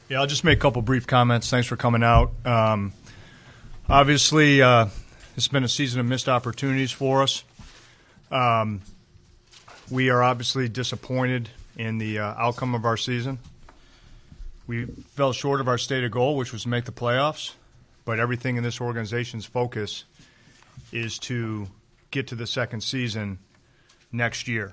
Yeah, I'll just make a couple brief comments. Thanks for coming out. Obviously, it's been a season of missed opportunities for us. We are obviously disappointed in the outcome of our season. We fell short of our stated goal, which was to make the playoffs, but everything in this organization's focus is to get to the second season next year.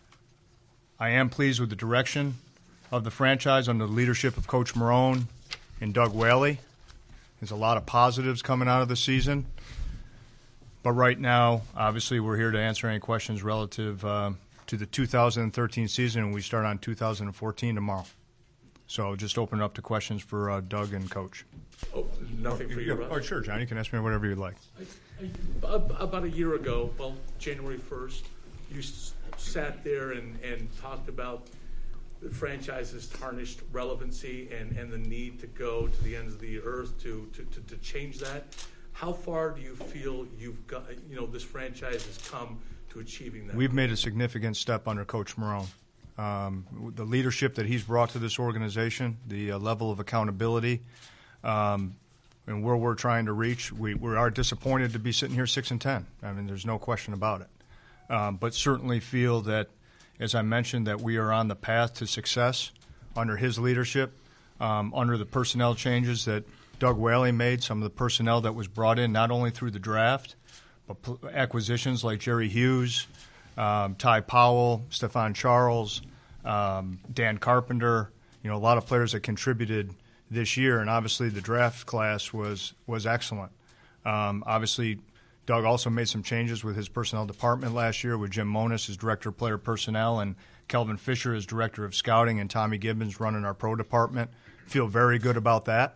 I am pleased with the direction of the franchise under the leadership of Coach Marone and Doug Whaley. There's a lot of positives coming out of the season. But right now, obviously, we're here to answer any questions relative to the 2013 season, and we start on 2014 tomorrow. So just open it up to questions for Doug and Coach. Oh, nothing for you, Russ? Oh, sure, John. You can ask me whatever you'd like. About a year ago, well, January 1st, you sat there and talked about the franchise's tarnished relevancy and the need to go to the ends of the earth to change that. How far do you feel you've got, this franchise has come to achieving that? We've made a significant step under Coach Marone. The leadership that he's brought to this organization, the level of accountability, and where we're trying to reach, we are disappointed to be sitting here 6-10. I mean, there's no question about it. But certainly feel that, as I mentioned, that we are on the path to success under his leadership, under the personnel changes that Doug Whaley made, some of the personnel that was brought in not only through the draft, but acquisitions like Jerry Hughes, Ty Powell, Stephon Charles, Dan Carpenter, a lot of players that contributed this year, and obviously the draft class was excellent. Obviously, Doug also made some changes with his personnel department last year with Jim Monis as Director of Player Personnel and Kelvin Fisher as Director of Scouting and Tommy Gibbons running our pro department. Feel very good about that.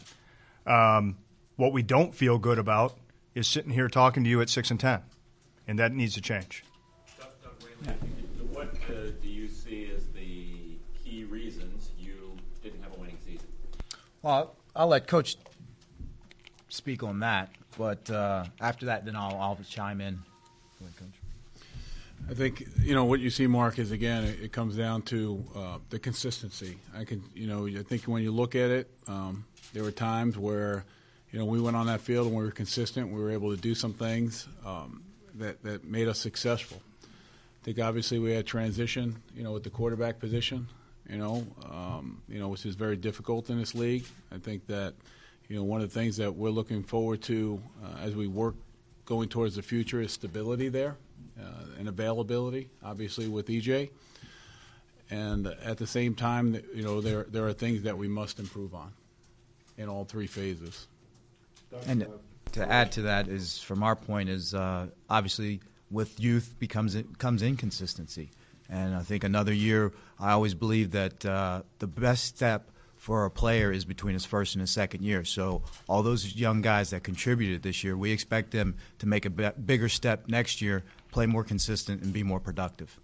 What we don't feel good about is sitting here talking to you at 6-10, and that needs to change. What do you see as the key reasons you didn't have a winning season? Well, I'll let Coach speak on that, but after that, then I'll chime in. Go ahead, Coach. I think what you see, Mark, is again it comes down to the consistency. I think when you look at it, there were times where we went on that field and we were consistent. We were able to do some things that made us successful. I think obviously we had transition, with the quarterback position, which is very difficult in this league. I think that one of the things that we're looking forward to as we work going towards the future is stability there. And availability, obviously, with EJ. And at the same time, there are things that we must improve on in all three phases. And to add to that is, from our point, is obviously with youth comes inconsistency. And I think another year, I always believe that the best step for a player is between his first and his second year. So all those young guys that contributed this year, we expect them to make a bigger step next year, play more consistent, and be more productive.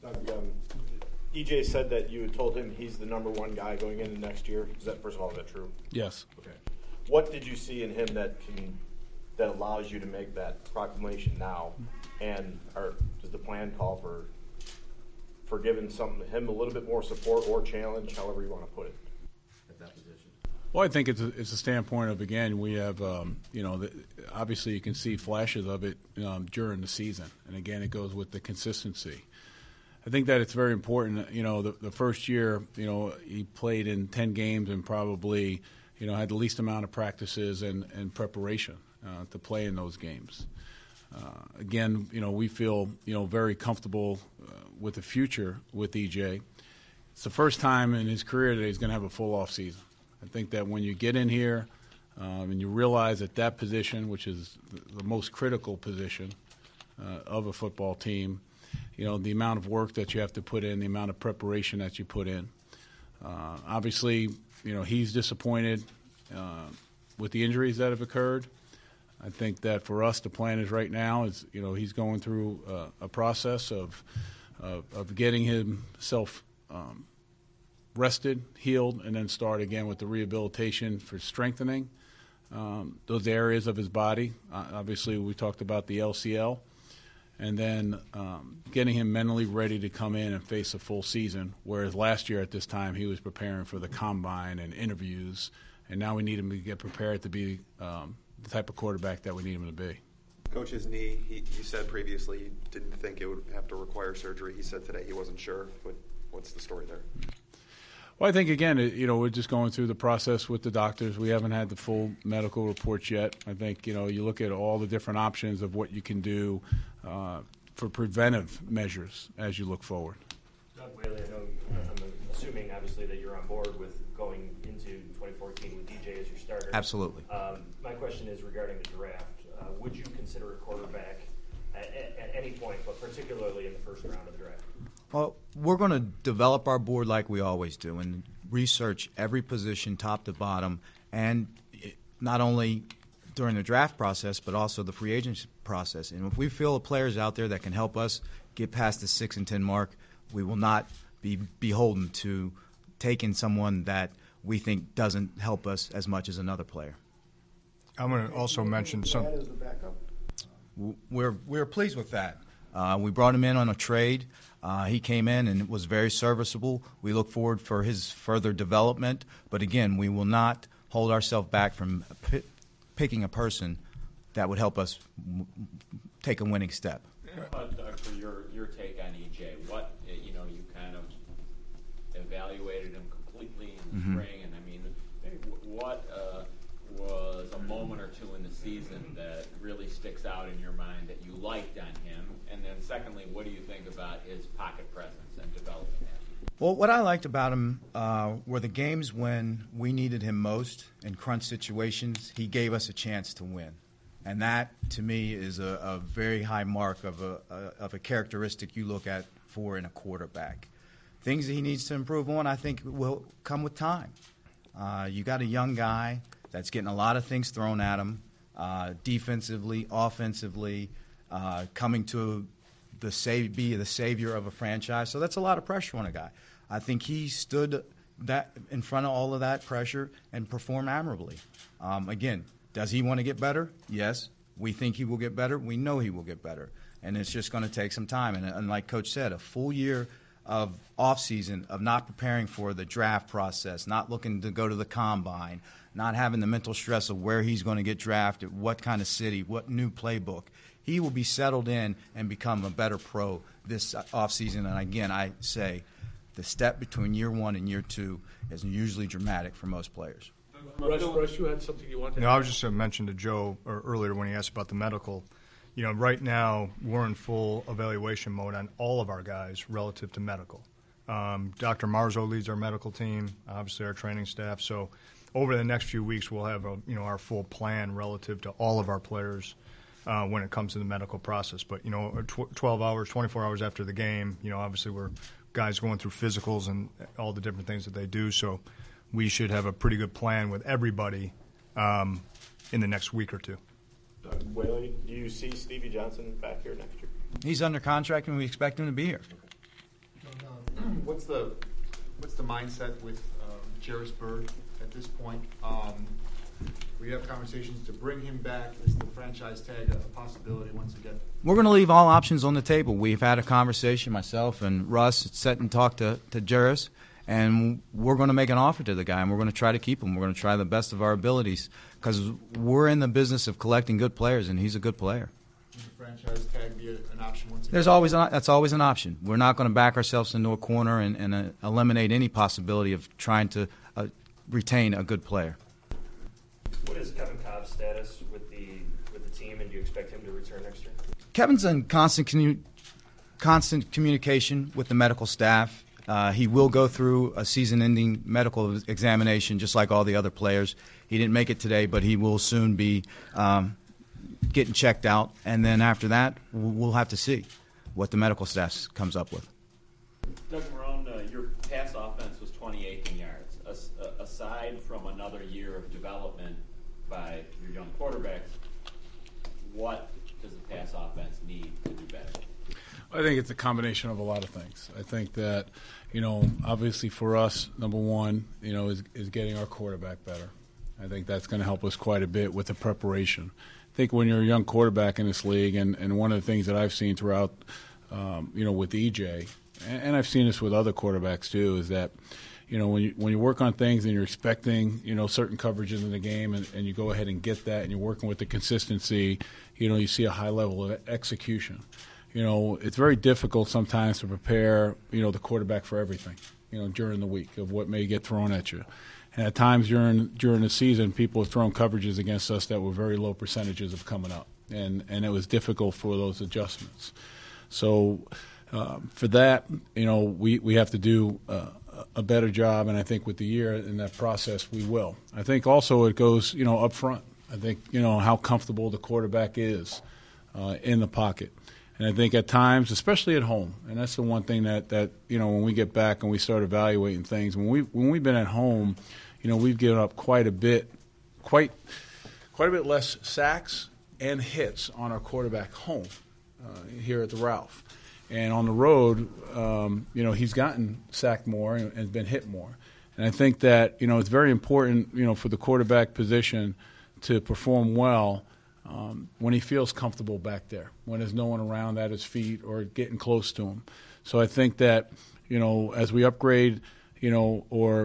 EJ said that you had told him he's the number one guy going into next year. First of all, is that true? Yes. Okay. What did you see in him that allows you to make that proclamation now? And does the plan call for giving him a little bit more support or challenge, however you want to put it, at that position? Well, I think it's a standpoint of, again, we have, obviously you can see flashes of it during the season. And, again, it goes with the consistency. I think that it's very important. The first year, he played in 10 games and probably, had the least amount of practices and preparation to play in those games. Again, we feel, very comfortable with the future with EJ. It's the first time in his career that he's going to have a full off season. I think that when you get in here and you realize that position, which is the most critical position of a football team, the amount of work that you have to put in, the amount of preparation that you put in. Obviously, he's disappointed with the injuries that have occurred. I think that for us, the plan is right now is, he's going through a process of getting himself rested, healed, and then start again with the rehabilitation for strengthening those areas of his body. Obviously, we talked about the LCL, and then getting him mentally ready to come in and face a full season, whereas last year at this time he was preparing for the combine and interviews, and now we need him to get prepared to be the type of quarterback that we need him to be. Coach, his knee, he said previously he didn't think it would have to require surgery. He said today he wasn't sure. What's the story there? Well, I think, again, we're just going through the process with the doctors. We haven't had the full medical reports yet. I think, you look at all the different options of what you can do for preventive measures as you look forward. Doug Whaley, I'm assuming, obviously, that you're on board with going into 2014 with DJ as your starter. Absolutely. My question is regarding the draft. Would you consider a quarterback at any point, but particularly in the first round of the draft? Well, we're going to develop our board like we always do and research every position top to bottom, and not only during the draft process but also the free agency process. And if we feel a player's out there that can help us get past the 6-10 mark, we will not be beholden to taking someone that we think doesn't help us as much as another player. I'm going to also mention some. We're pleased with that. We brought him in on a trade. He came in and was very serviceable. We look forward for his further development. But again, we will not hold ourselves back from picking a person that would help us take a winning step. Doug, for your take on EJ, what you kind of evaluated him completely in the spring, and what was a moment or two in the season that really sticks out in your mind that you liked on him? And then secondly, what do you think about his pocket presence and development? Well, what I liked about him were the games when we needed him most in crunch situations. He gave us a chance to win. And that, to me, is a very high mark of a characteristic you look at for in a quarterback. Things that he needs to improve on, I think, will come with time. You got a young guy that's getting a lot of things thrown at him, defensively, offensively, coming to be the savior of a franchise. So that's a lot of pressure on a guy. I think he stood that in front of all of that pressure and performed admirably. Again, does he want to get better? Yes. We think he will get better. We know he will get better. And it's just going to take some time. And like Coach said, a full year of off-season, of not preparing for the draft process, not looking to go to the combine, not having the mental stress of where he's going to get drafted, what kind of city, what new playbook. He will be settled in and become a better pro this off-season. And again, I say the step between year one and year two is usually dramatic for most players. Russ, you had something you wanted to add? I was just going to mention to Joe earlier when he asked about the medical. Right now we're in full evaluation mode on all of our guys relative to medical. Dr. Marzo leads our medical team, obviously our training staff. So over the next few weeks we'll have our full plan relative to all of our players when it comes to the medical process. But 12 hours, 24 hours after the game, obviously we're guys going through physicals and all the different things that they do. So we should have a pretty good plan with everybody in the next week or two. Doug Whaley, do you see Stevie Johnson back here next year? He's under contract, and we expect him to be here. What's the mindset with Jairus Byrd at this point? We have conversations to bring him back. Is the franchise tag a possibility once again? We're going to leave all options on the table. We've had a conversation, myself and Russ, sat and talked to Jairus, and we're going to make an offer to the guy, and we're going to try to keep him. We're going to try the best of our abilities because we're in the business of collecting good players, and he's a good player. Would the franchise tag be an option once again? That's always an option. We're not going to back ourselves into a corner and eliminate any possibility of trying to retain a good player. What is Kevin Cobb's status with the team, and do you expect him to return next year? Kevin's in constant communication with the medical staff. He will go through a season-ending medical examination just like all the other players. He didn't make it today, but he will soon be getting checked out. And then after that, we'll have to see what the medical staff comes up with. Doug Marrone, your pass offense was 28 yards. Aside from another year of development by your young quarterbacks, what does the pass offense need to do better? I think it's a combination of a lot of things. I think that, obviously for us, number one, is getting our quarterback better. I think that's going to help us quite a bit with the preparation. I think when you're a young quarterback in this league, and one of the things that I've seen throughout, with EJ, and I've seen this with other quarterbacks too, is that, when you work on things and you're expecting, certain coverages in the game, and you go ahead and get that, and you're working with the consistency, you see a high level of execution. It's very difficult sometimes to prepare, the quarterback for everything, during the week of what may get thrown at you. And at times during the season, people have thrown coverages against us that were very low percentages of coming up, and it was difficult for those adjustments. So for that, we have to do a better job, and I think with the year in that process, we will. I think also it goes, up front. I think, how comfortable the quarterback is in the pocket. And I think at times, especially at home, and that's the one thing that when we get back and we start evaluating things, when we've been at home, we've given up quite a bit less sacks and hits on our quarterback home here at the Ralph. And on the road, he's gotten sacked more and been hit more. And I think that, it's very important, for the quarterback position to perform well when he feels comfortable back there, when there's no one around at his feet or getting close to him. So I think that, as we upgrade, or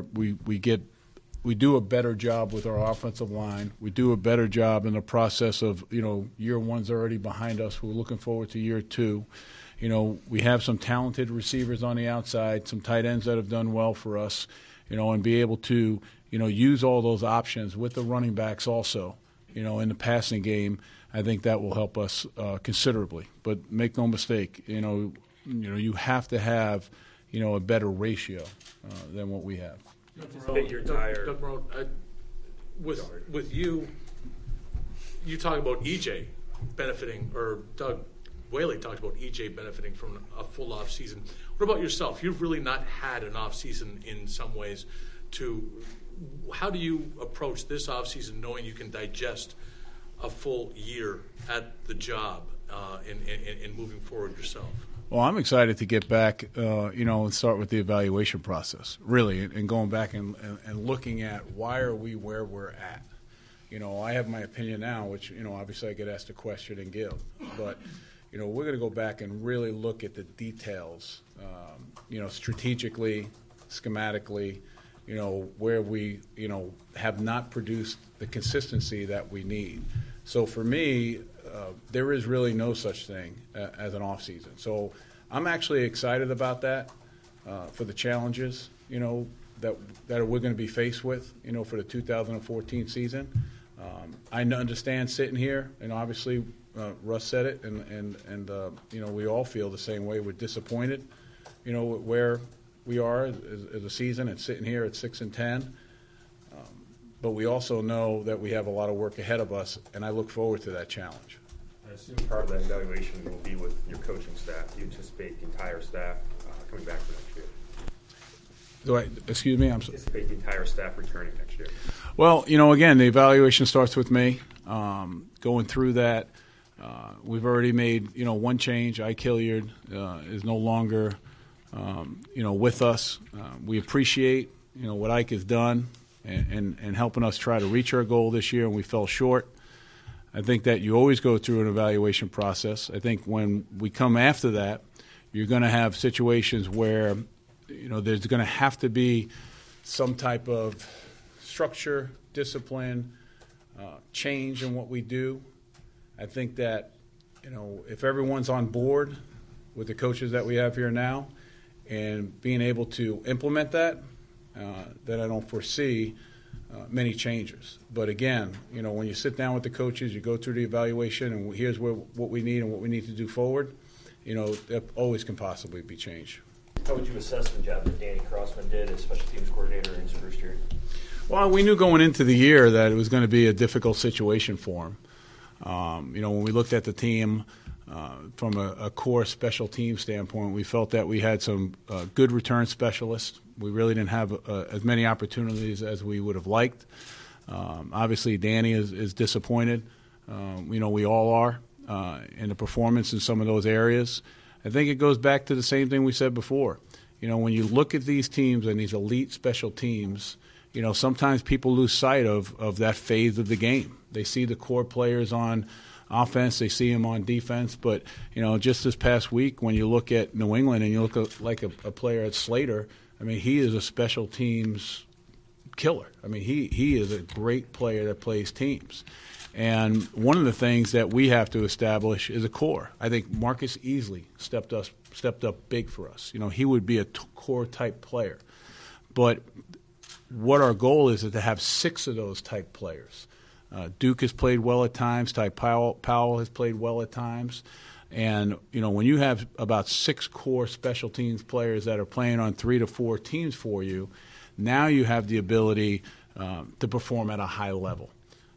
we do a better job with our offensive line. We do a better job in the process of, year one's already behind us. We're looking forward to year two. We have some talented receivers on the outside, some tight ends that have done well for us, and be able to, use all those options with the running backs also, in the passing game. I think that will help us considerably. But make no mistake, you have to have, a better ratio than what we have. Doug Marrone, with you talk about EJ benefiting, or Doug Whaley talked about EJ benefiting from a full off season. What about yourself? You've really not had an off season in some ways. How do you approach this off season, knowing you can digest a full year at the job in moving forward yourself? Well, I'm excited to get back, and start with the evaluation process, really, and going back and looking at why are we where we're at. I have my opinion now, which, obviously I get asked a question and give. But, we're going to go back and really look at the details, strategically, schematically, where we, have not produced the consistency that we need. So for me, there is really no such thing as an off season. So I'm actually excited about that for the challenges, that we're going to be faced with, for the 2014 season. I understand sitting here, and obviously Russ said it, and we all feel the same way. We're disappointed, where we are as a season and sitting here at 6-10. But we also know that we have a lot of work ahead of us, and I look forward to that challenge. I assume part of that evaluation will be with your coaching staff. Do you anticipate the entire staff coming back for next year? Excuse me? Anticipate the entire staff returning next year? Well, again, the evaluation starts with me. Going through that, we've already made, one change. Ike Hilliard is no longer, with us. We appreciate, what Ike has done and helping us try to reach our goal this year, and we fell short. I think that you always go through an evaluation process. I think when we come after that, you're going to have situations where, there's going to have to be some type of structure, discipline, change in what we do. I think that, if everyone's on board with the coaches that we have here now and being able to implement that, then I don't foresee many changes. But again, when you sit down with the coaches, you go through the evaluation, and here's what we need and what we need to do forward, that always can possibly be changed. How would you assess the job that Danny Crossman did as special teams coordinator in his first year? Well, we knew going into the year that it was going to be a difficult situation for him. When we looked at the team from a core special team standpoint, we felt that we had some good return specialists. We really didn't have as many opportunities as we would have liked. Obviously, Danny is disappointed. We all are in the performance in some of those areas. I think it goes back to the same thing we said before. When you look at these teams and these elite special teams, sometimes people lose sight of that phase of the game. They see the core players on offense, they see them on defense, but just this past week, when you look at New England and you look at a player at Slater, I mean, he is a special teams killer. I mean, he is a great player that plays teams. And one of the things that we have to establish is a core. I think Marcus Easley stepped up big for us. He would be a core type player. But what our goal is to have 6 of those type players. Duke has played well at times. Ty Powell has played well at times. And, when you have about 6 core special teams players that are playing on 3 to 4 teams for you, now you have the ability to perform at a high level.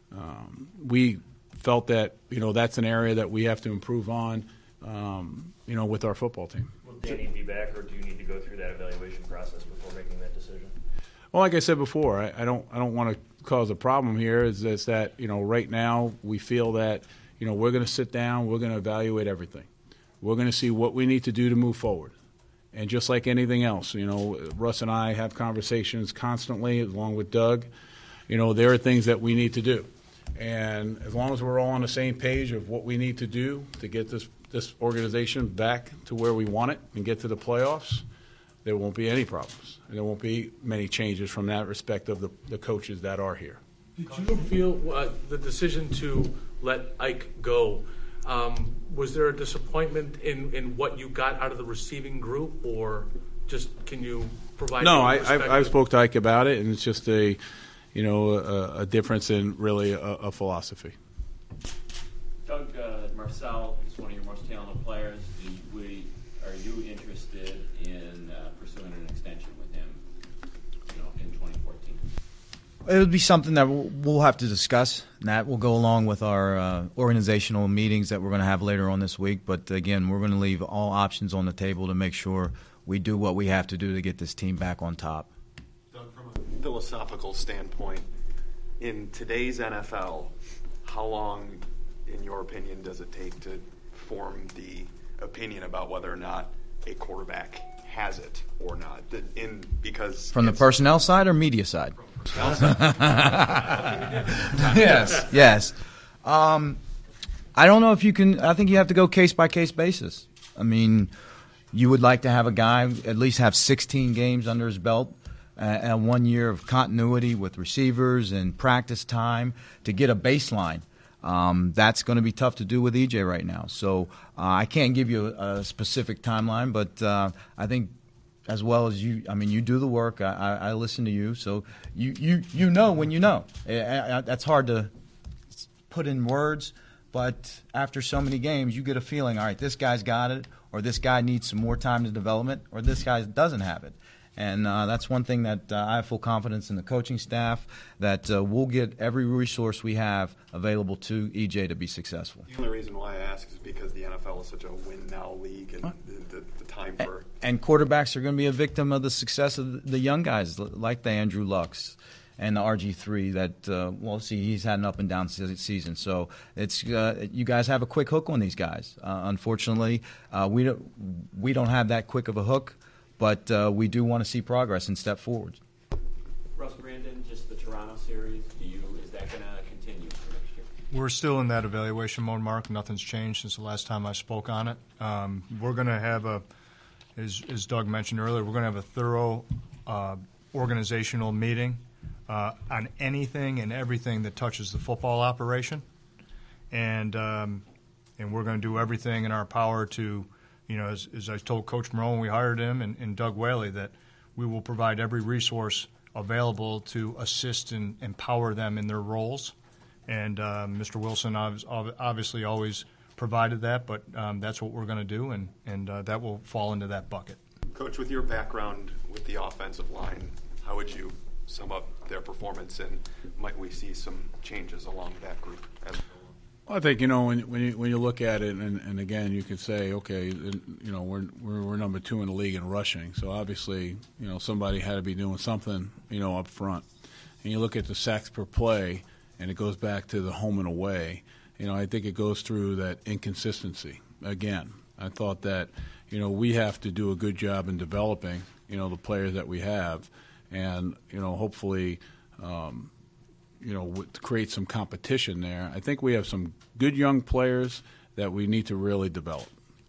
We felt that, that's an area that we have to improve on, with our football team. Will Danny be back, or do you need to go through that evaluation process before making that decision? Well, like I said before, I don't want to cause a problem here. Is that right now we feel that we're going to sit down, we're going to evaluate everything, we're going to see what we need to do to move forward, and just like anything else, Russ and I have conversations constantly, along with Doug. There are things that we need to do, and as long as we're all on the same page of what we need to do to get this organization back to where we want it and get to the playoffs, there won't be any problems. And there won't be many changes from that respect of the coaches that are here. Did you feel the decision to let Ike go, was there a disappointment in what you got out of the receiving group, or just can you provide? No, I spoke to Ike about it, and it's just a difference in really a philosophy. Doug Marcel is one of your most talented players. Are you interested in pursuing an extension with him, in 2014? It would be something that we'll have to discuss. And that will go along with our organizational meetings that we're going to have later on this week. But again, we're going to leave all options on the table to make sure we do what we have to do to get this team back on top. Doug, from a philosophical standpoint, in today's NFL, how long, in your opinion, does it take to form the opinion about whether or not a quarterback has it or not? Because from the personnel side or media side? Yes. I don't know if you can. I think you have to go case by case basis. I mean, you would like to have a guy at least have 16 games under his belt and 1 year of continuity with receivers and practice time to get a baseline. That's going to be tough to do with EJ right now. So I can't give you a specific timeline, but I think as well as you, I mean, you do the work. I listen to you, so you know when you know. That's hard to put in words, but after so many games, you get a feeling, all right, this guy's got it, or this guy needs some more time to development, or this guy doesn't have it. And that's one thing that I have full confidence in the coaching staff that we'll get every resource we have available to EJ to be successful. The only reason why I ask is because the NFL is such a win-now league, and the time for... And quarterbacks are going to be a victim of the success of the young guys like the Andrew Lucks and the RG3 that, he's had an up and down season. So it's you guys have a quick hook on these guys. Unfortunately, we don't have that quick of a hook. But we do want to see progress and step forward. Russ, Brandon, just the Toronto series, is that going to continue for next year? We're still in that evaluation mode, Mark. Nothing's changed since the last time I spoke on it. We're going to have as Doug mentioned earlier, we're going to have a thorough organizational meeting on anything and everything that touches the football operation. And we're going to do everything in our power to, as I told Coach Moreau when we hired him and Doug Whaley, that we will provide every resource available to assist and empower them in their roles. And Mr. Wilson obviously always provided that, but that's what we're going to do, and that will fall into that bucket. Coach, with your background with the offensive line, how would you sum up their performance, and might we see some changes along that group as well? I think when you look at it, and again you could say, okay, we're number 2 in the league in rushing, so obviously somebody had to be doing something up front. And you look at the sacks per play, and it goes back to the home and away. I think it goes through that inconsistency again. I thought that we have to do a good job in developing the players that we have, and hopefully create some competition there. I think we have some good young players that we need to really develop.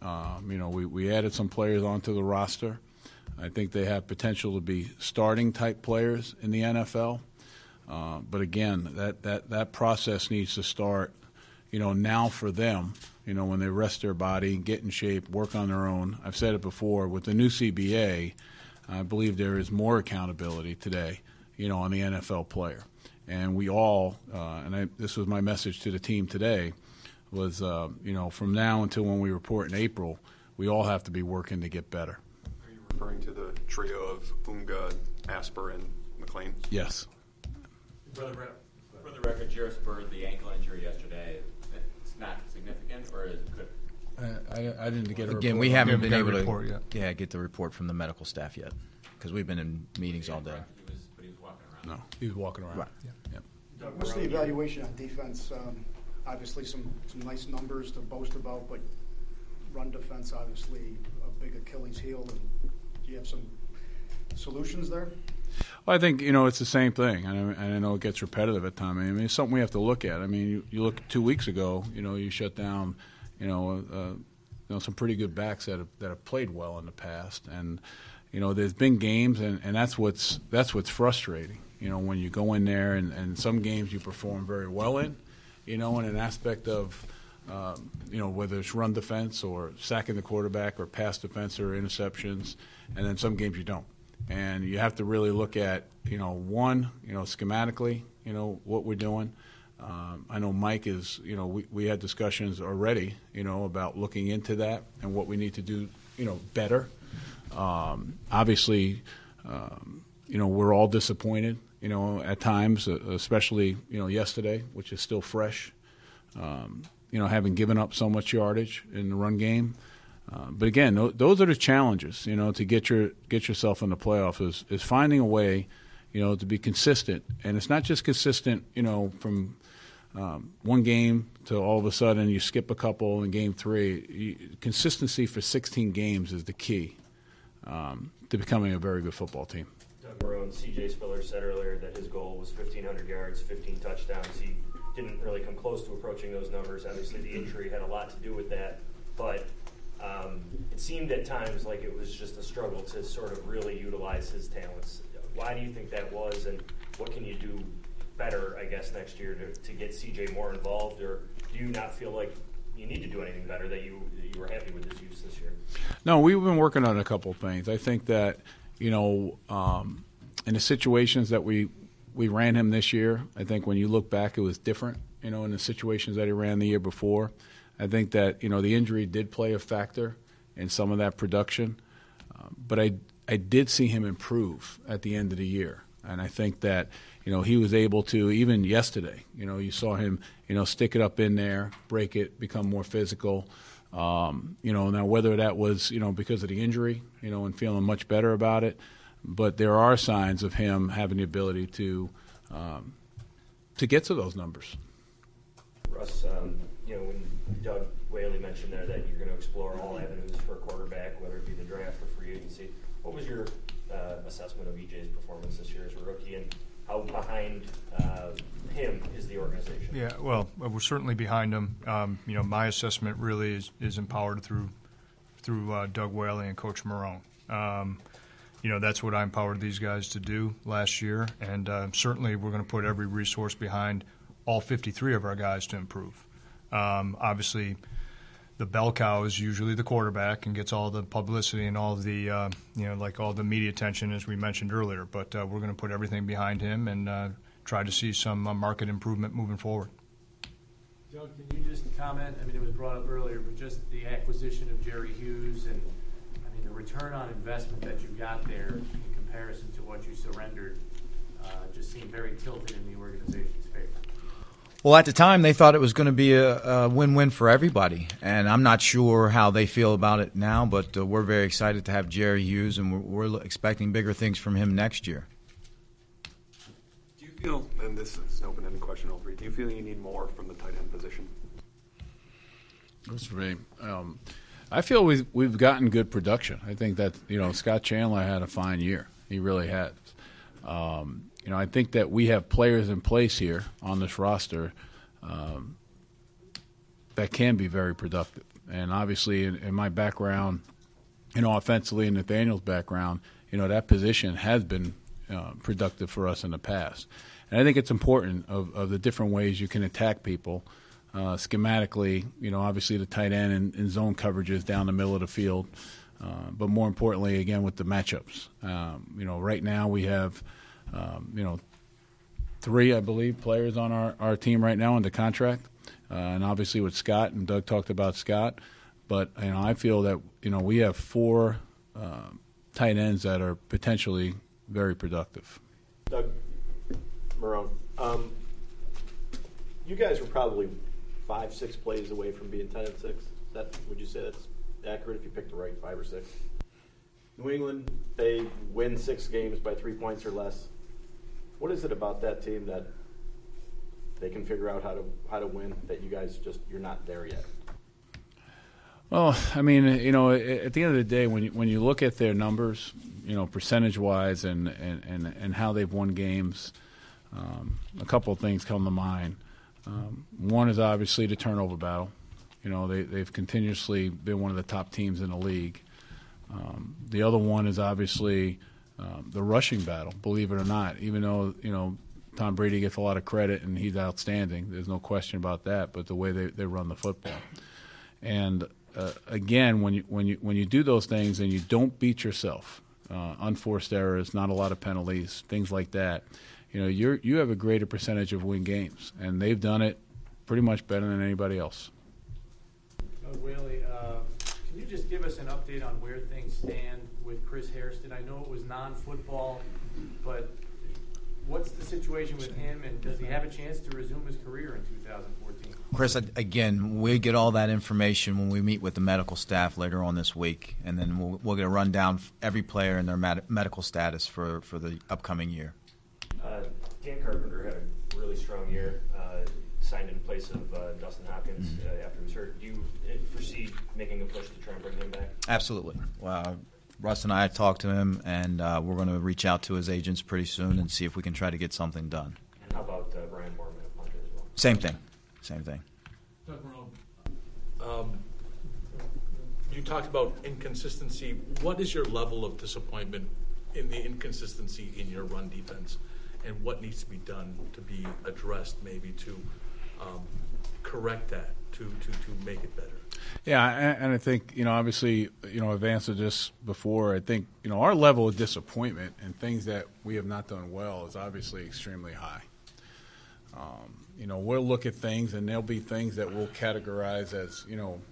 We added some players onto the roster. I think they have potential to be starting type players in the NFL. But again, that process needs to start, now for them, when they rest their body, get in shape, work on their own. I've said it before, with the new CBA, I believe there is more accountability today, on the NFL player. And we all, this was my message to the team today, was, from now until when we report in April, we all have to be working to get better. Are you referring to the trio of Unga, Asper, and McLean? Yes. For the record, Jairus Byrd, the ankle injury yesterday, it's not significant, or is it good? I didn't get a Again, report. we haven't been got a able report to yet. get the report from the medical staff yet because we've been in meetings all day. But he was walking around. No, he was walking around. Right. Yep. What's the evaluation on defense? Obviously, some nice numbers to boast about, but run defense, obviously, a big Achilles heel. And do you have some solutions there? Well, I think, it's the same thing. And I know it gets repetitive at times. I mean, it's something we have to look at. I mean, you look 2 weeks ago, you shut down, some pretty good backs that have played well in the past. And, there's been games, and that's what's frustrating. When you go in there and some games you perform very well in, in an aspect of, whether it's run defense or sacking the quarterback or pass defense or interceptions, and then some games you don't. And you have to really look at, schematically, what we're doing. I know Mike is, we had discussions already, about looking into that and what we need to do, better. Obviously, we're all disappointed, at times, especially, yesterday, which is still fresh, having given up so much yardage in the run game. But again, those are the challenges, to get yourself in the playoffs is finding a way, to be consistent. And it's not just consistent, from one game to all of a sudden you skip a couple in game 3. Consistency for 16 games is the key to becoming a very good football team. Doug Marrone, C.J. Spiller said earlier that his goal was 1,500 yards, 15 touchdowns. He didn't really come close to approaching those numbers. Obviously, the injury had a lot to do with that. But it seemed at times like it was just a struggle to sort of really utilize his talents. Why do you think that was, and what can you do better, I guess, next year to get CJ more involved? Or do you not feel like you need to do anything better, that you were happy with his use this year? No, we've been working on a couple of things. I think that, in the situations that we ran him this year, I think when you look back, it was different, in the situations that he ran the year before. I think that, the injury did play a factor in some of that production. But I did see him improve at the end of the year. And I think that, he was able to, even yesterday, you saw him, stick it up in there, break it, become more physical. Now whether that was, because of the injury, and feeling much better about it, but there are signs of him having the ability to get to those numbers. Russ, when Doug Whaley mentioned there that you're going to explore all avenues for a quarterback, whether it be the draft or free agency, what was your assessment of EJ's performance this year as a rookie, and how behind him is the organization? Yeah, well, we're certainly behind him. My assessment really is empowered through Doug Whaley and Coach Marrone. That's what I empowered these guys to do last year, and certainly we're going to put every resource behind all 53 of our guys to improve. Obviously, the bell cow is usually the quarterback and gets all the publicity and all the, all the media attention, as we mentioned earlier. But we're going to put everything behind him and try to see some market improvement moving forward. Doug, can you just comment? I mean, it was brought up earlier, but just the acquisition of Jerry Hughes and, the return on investment that you got there in comparison to what you surrendered just seemed very tilted in the organization's favor. Well, at the time, they thought it was going to be a win-win for everybody, and I'm not sure how they feel about it now, but we're very excited to have Jerry Hughes, and we're expecting bigger things from him next year. Do you feel, and this is an open-ended question, Aubrey, do you feel you need more from the tight end position? That's for me. I feel we've gotten good production. I think that, Scott Chandler had a fine year. He really had. I think that we have players in place here on this roster that can be very productive. And obviously, in my background, offensively, and Nathaniel's background, that position has been productive for us in the past. And I think it's important of the different ways you can attack people. Schematically, obviously the tight end and zone coverages down the middle of the field. But more importantly, again, with the matchups. Right now we have, 3, I believe, players on our team right now under contract. And obviously with Scott, and Doug talked about Scott. But, I feel that, we have 4 tight ends that are potentially very productive. Doug Marrone, you guys were probably 5-6 plays away from being 10-6. Would you say that's accurate if you picked the right 5 or 6? New England, they win 6 games by 3 points or less. What is it about that team that they can figure out how to win that you guys you're not there yet? Well, at the end of the day, when you look at their numbers, percentage-wise and how they've won games, a couple of things come to mind. One is obviously the turnover battle. They've continuously been one of the top teams in the league. The other one is obviously the rushing battle, believe it or not. Even though, Tom Brady gets a lot of credit and he's outstanding, there's no question about that, but the way they run the football. And again, when you do those things and you don't beat yourself, unforced errors, not a lot of penalties, things like that, you have a greater percentage of win games, and they've done it pretty much better than anybody else. Whaley, can you just give us an update on where things stand with Chris Hairston? I know it was non-football, but what's the situation with him, and does he have a chance to resume his career in 2014? Chris, again, we get all that information when we meet with the medical staff later on this week, and then we'll get a rundown of every player and their medical status for the upcoming year. Dan Carpenter had a really strong year, signed in place of Dustin Hopkins after he was hurt. Do you foresee making a push to try and bring him back? Absolutely. Russ and I talked to him, and we're going to reach out to his agents pretty soon and see if we can try to get something done. And how about Brian Moorman at punter as well? Same thing. Doug Marrone, you talked about inconsistency. What is your level of disappointment in the inconsistency in your run defense, and what needs to be done to be addressed, maybe to correct that, to make it better? Yeah, and I think, obviously, I've answered this before. I think, our level of disappointment and things that we have not done well is obviously extremely high. We'll look at things, and there'll be things that we'll categorize as,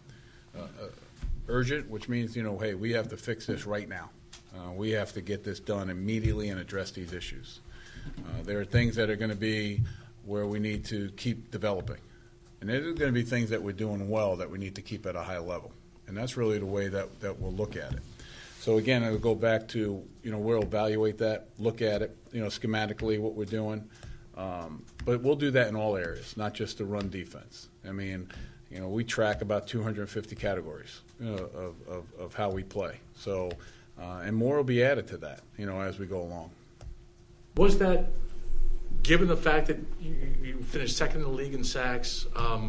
urgent, which means, hey, we have to fix this right now. We have to get this done immediately and address these issues. There are things that are going to be where we need to keep developing. And there's going to be things that we're doing well that we need to keep at a high level. And that's really the way that we'll look at it. So, again, I'll go back to, we'll evaluate that, look at it, schematically what we're doing. But we'll do that in all areas, not just the run defense. I mean, we track about 250 categories of how we play. So, and more will be added to that, as we go along. Was that, given the fact that you finished second in the league in sacks,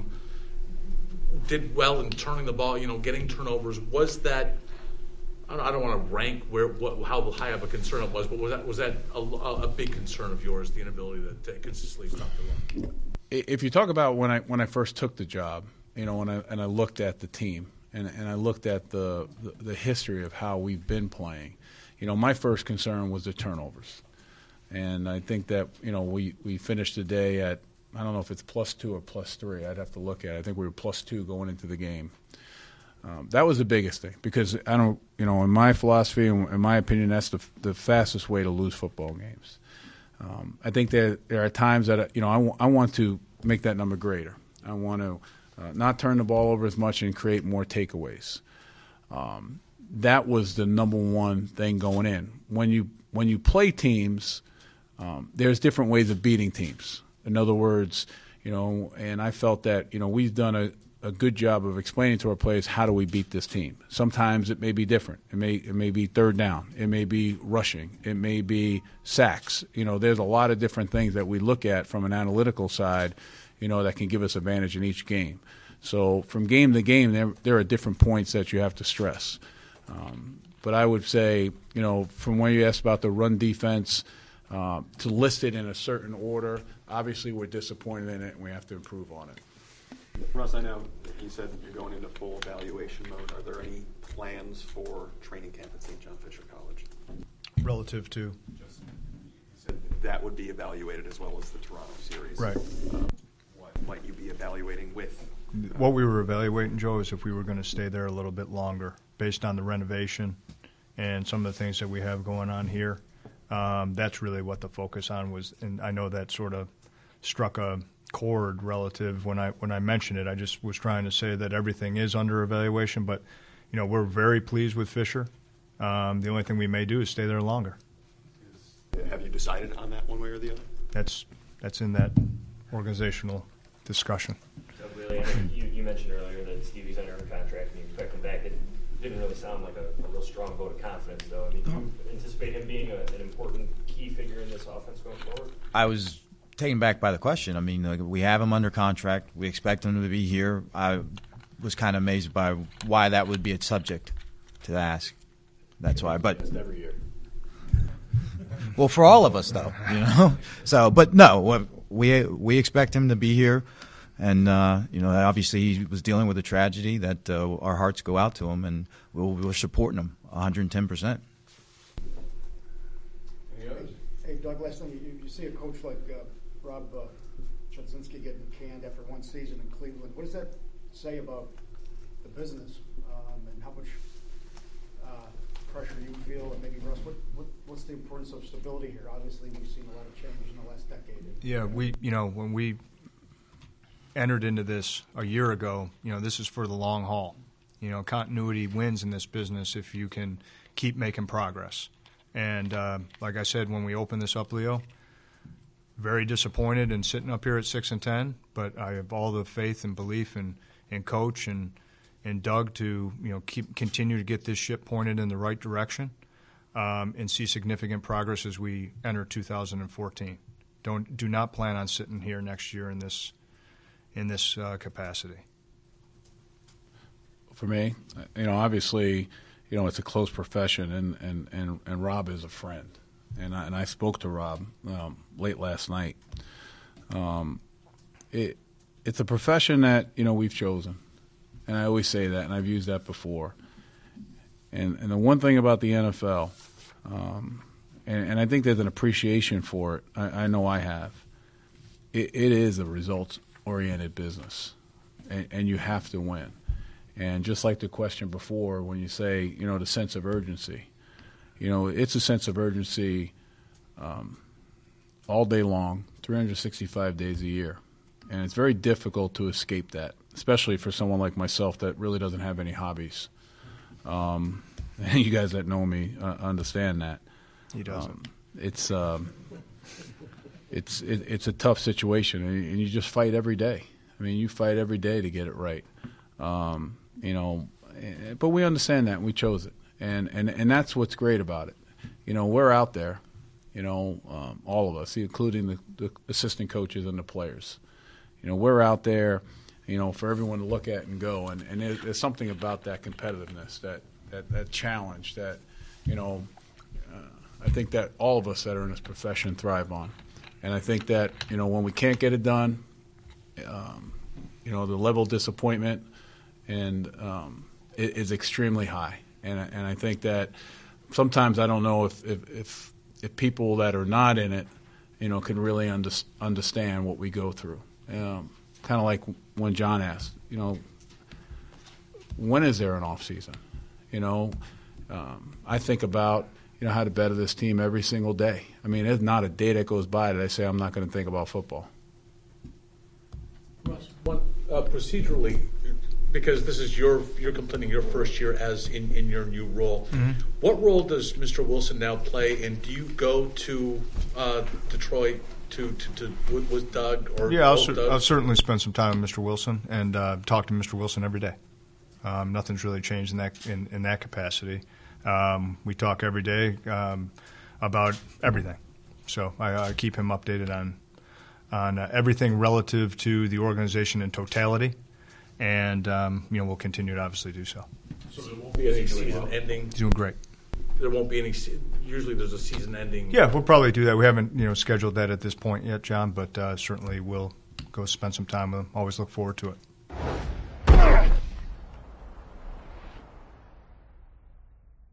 did well in turning the ball, getting turnovers, was that, I don't want to rank how high of a concern it was, but was that a big concern of yours, the inability to consistently stop the run? If you talk about when I first took the job, and I looked at the team and I looked at the history of how we've been playing, my first concern was the turnovers. And I think that, we finished the day at, I don't know if it's +2 or +3. I'd have to look at it. I think we were +2 going into the game. That was the biggest thing because I don't, in my philosophy, in my opinion, that's the fastest way to lose football games. I think there are times that, I want to make that number greater. I want to not turn the ball over as much and create more takeaways. That was the number one thing going in. When you play teams, there's different ways of beating teams. In other words, and I felt that, we've done a good job of explaining to our players how do we beat this team. Sometimes it may be different. It may be third down. It may be rushing. It may be sacks. There's a lot of different things that we look at from an analytical side, that can give us advantage in each game. So from game to game, there are different points that you have to stress. But I would say, from when you asked about the run defense, to list it in a certain order, obviously we're disappointed in it and we have to improve on it. Russ, I know you said you're going into full evaluation mode. Are there any plans for training camp at St. John Fisher College? Relative to? You said that would be evaluated as well as the Toronto series. Right. What might you be evaluating with? What we were evaluating, Joe, is if we were going to stay there a little bit longer based on the renovation and some of the things that we have going on here. That's really what the focus on was, and I know that sort of struck a chord relative when I mentioned it. I just was trying to say that everything is under evaluation, but we're very pleased with Fisher. The only thing we may do is stay there longer. Have you decided on that one way or the other? That's in that organizational discussion. So really, you mentioned earlier that Stevie's under contract and you expect him back. It didn't really sound like a real strong vote of confidence, though. Do you anticipate him being an important key figure in this offense going forward? I was taken back by the question. We have him under contract. We expect him to be here. I was kind of amazed by why that would be a subject to ask. That's why. But every year. Well, for all of us, though, So, but no, we expect him to be here, and obviously he was dealing with a tragedy that our hearts go out to him, and we're supporting him 110%. Hey, Doug, last time you see a coach like Rob Chudzinski getting canned after one season in Cleveland. What does that say about the business and how much pressure you feel? And maybe, Russ, what's the importance of stability here? Obviously, we've seen a lot of change in the last decade. Yeah, when we entered into this a year ago, this is for the long haul. Continuity wins in this business if you can keep making progress. And like I said, when we opened this up, Leo, very disappointed in sitting up here at 6-10, but I have all the faith and belief in Coach and Doug to continue to get this ship pointed in the right direction and see significant progress as we enter 2014. Do not plan on sitting here next year in this capacity. For me, obviously, it's a close profession, and Rob is a friend. And I spoke to Rob late last night. It's a profession that we've chosen, and I always say that, and I've used that before. And the one thing about the NFL, and I think there's an appreciation for it. I know I have. It is a results-oriented business, and you have to win. And just like the question before, when you say the sense of urgency. It's a sense of urgency all day long, 365 days a year. And it's very difficult to escape that, especially for someone like myself that really doesn't have any hobbies. And you guys that know me understand that. He doesn't. It's a tough situation, and you just fight every day. You fight every day to get it right. But we understand that, and we chose it. And that's what's great about it. We're out there, all of us, including the assistant coaches and the players. We're out there, for everyone to look at and go. And there's something about that competitiveness, that challenge that, I think that all of us that are in this profession thrive on. And I think that, when we can't get it done, the level of disappointment and is extremely high. And I think that sometimes I don't know if people that are not in it, can really understand what we go through. Kind of like when John asked, when is there an off season? I think about how to better this team every single day. There's not a day that goes by that I say I'm not going to think about football. Russ, procedurally, because this is you're completing your first year as in your new role. What role does Mr. Wilson now play, and do you go to Detroit with Doug or Yeah, Doug? I'll certainly spend some time with Mr. Wilson and talk to Mr. Wilson every day. Nothing's really changed in that capacity. We talk every day about everything, so I keep him updated on everything relative to the organization in totality, and we'll continue to obviously do so. So there won't be any season ending. He's doing great. There won't be any. Usually, there's a season ending. Yeah, we'll probably do that. We haven't scheduled that at this point yet, John, but certainly we'll go spend some time with him. Always look forward to it.